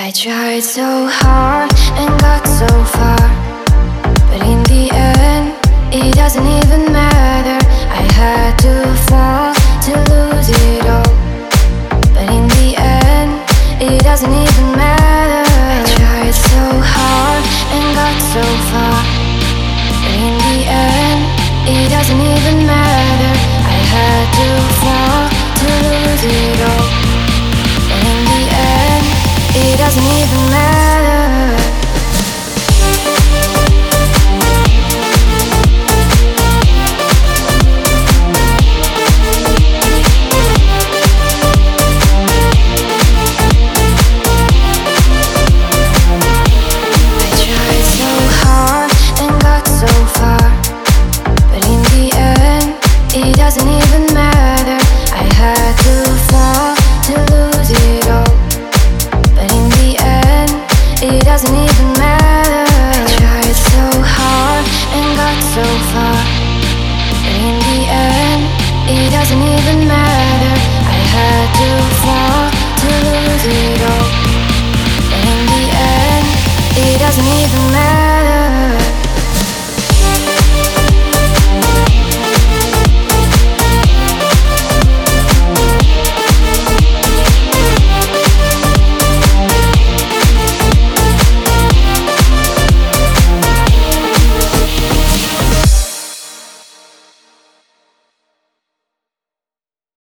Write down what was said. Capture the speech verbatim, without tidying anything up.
I tried so hard and got so far, but in the end, it doesn't even matter. I had to fall to lose it all, but in the end, it doesn't even matter. I tried so hard and got so far, but in the end, it doesn't even matter. I had to fall to lose it all, but in the end, it doesn't even matter.